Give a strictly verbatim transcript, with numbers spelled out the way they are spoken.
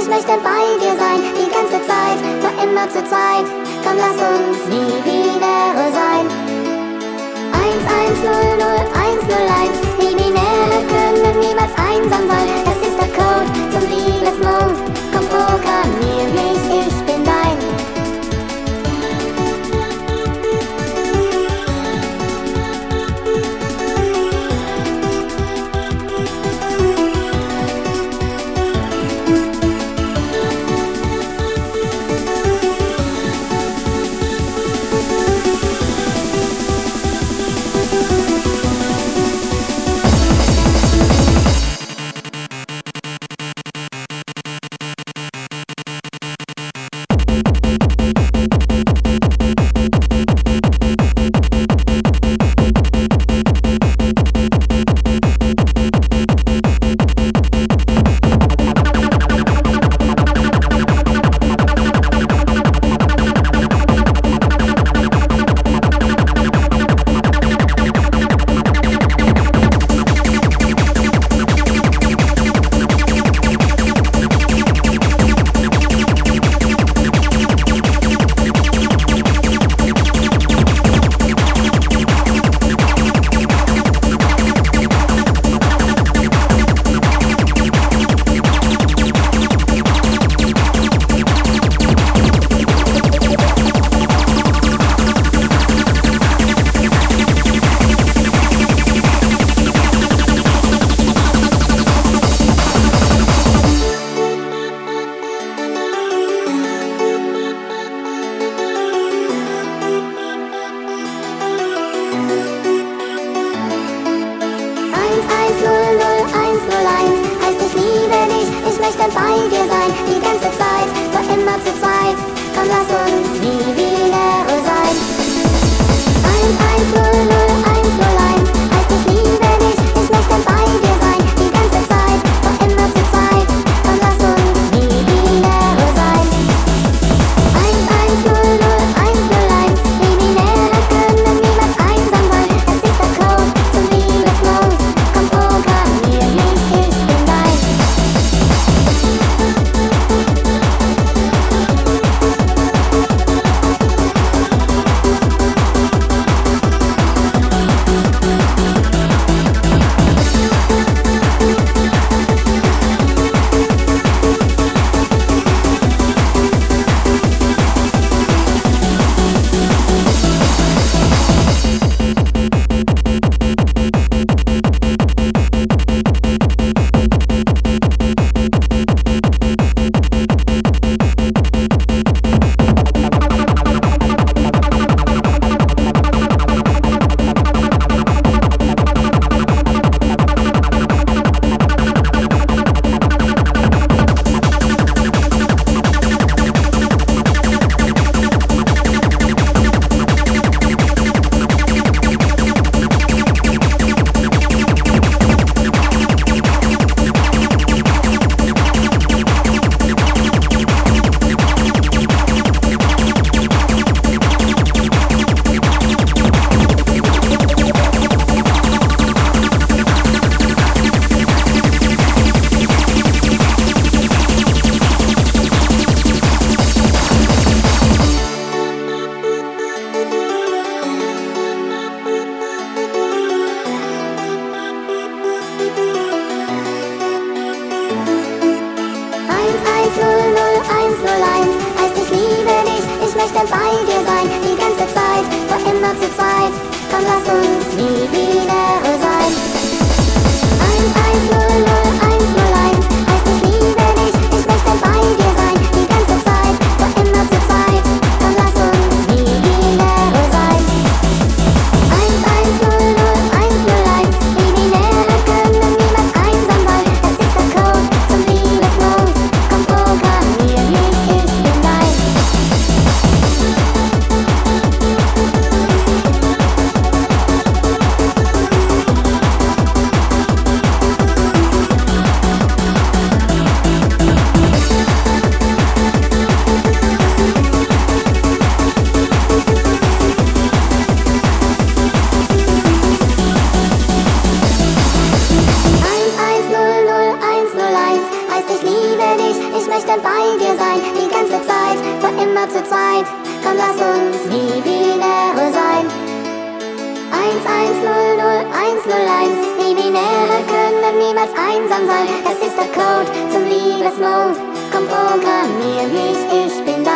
ich möchte bei dir sein, die ganze Zeit, für immer zu zweit. Komm, lass uns nie binäre sein. eins eins null null eins null eins, die Binäre können niemals einsam sein. Das ist der Code zum Liebesmond. Komm, programmier mich, ich bin dein. Bei dir sein, die ganze Zeit, für immer zu zweit. Komm, lass uns nie binäre sein. eins eins null null eins null eins heißt ich liebe dich, ich möchte bei dir sein, die ganze Zeit, für immer zu zweit. Komm, lass uns nie binäre sein. eins eins null null eins null eins, die Binäre können niemals einsam sein. Das ist der Code zum Liebesmond. Komm, programmier mich, ich bin dein. null null eins null eins heißt ich liebe dich, ich möchte bei dir sein, die ganze Zeit, für immer zu zweit. Komm, lass uns nie binäre sein. eins eins null null eins null eins heißt ich liebe dich, ich möchte bei dir sein, die ganze Zeit, für immer zu zweit. Komm, lass uns nie binäre sein. eins eins null null eins null eins, die Binäre können niemals einsam sein. Das ist der Code zum Liebesmond. Komm, programmier mich, ich bin dein. immer zu zweit. Komm, lass uns wie Binäre sein. Eins, eins, null, null, eins, null, eins. Die Binäre können niemals einsam sein. Es ist der Code zum Liebesmode. Komm, programmier mich, ich bin da.